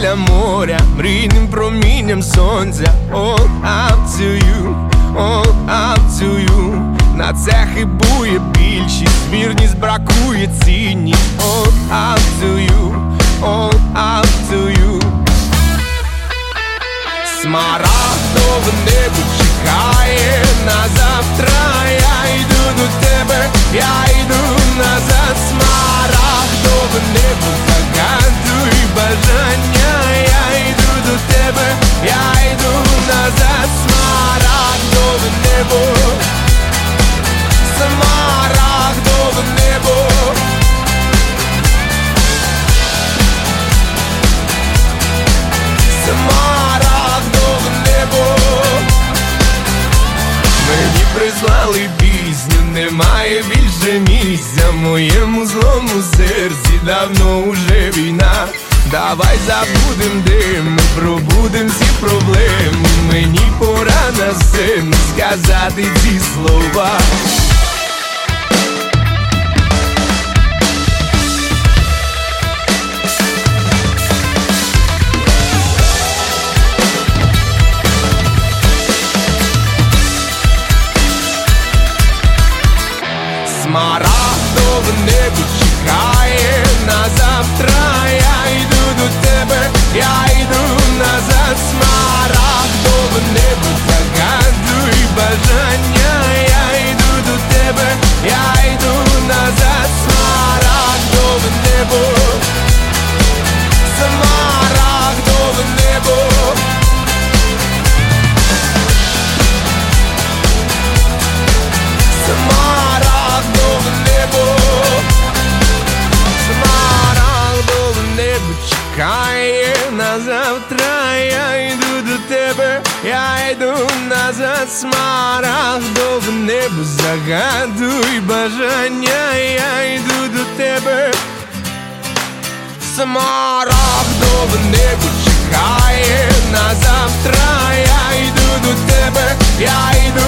біля моря, мрійним промінням сонця. All up to you, all up to you. На це хибує більшість, вірність бракує цінність. All up to you, all up to you. Смарагдове небо чекає на завтра. Я йду до тебе, я йду назад. Смарагдове небо, загадуй бажання. Я йду до тебе, я йду назад. Смарагдове небо, смарагдове небо. Смарагдове небо. Мені прислали пісню, немає більше місця в моєму злому серці, давно уже війна. Давай забудем дим, ми пробудем всі проблеми. Мені пора на сцену сказати ці слова. Смарагдове небо чекає на завтра. Я йду до тебе, я йду назад. Смарагдове небо, загадуй бажання. Я йду до тебе, я йду назад. Смарагдове небо, смарагдове небо. Смарагдове небо, смарагдове небо чекає на завтра. Я йду до тебе, я йду назад. Смарагдове небо, загадуй бажання. Я йду до тебе. Смарагдове небо чекає на завтра. Я йду до тебе, я йду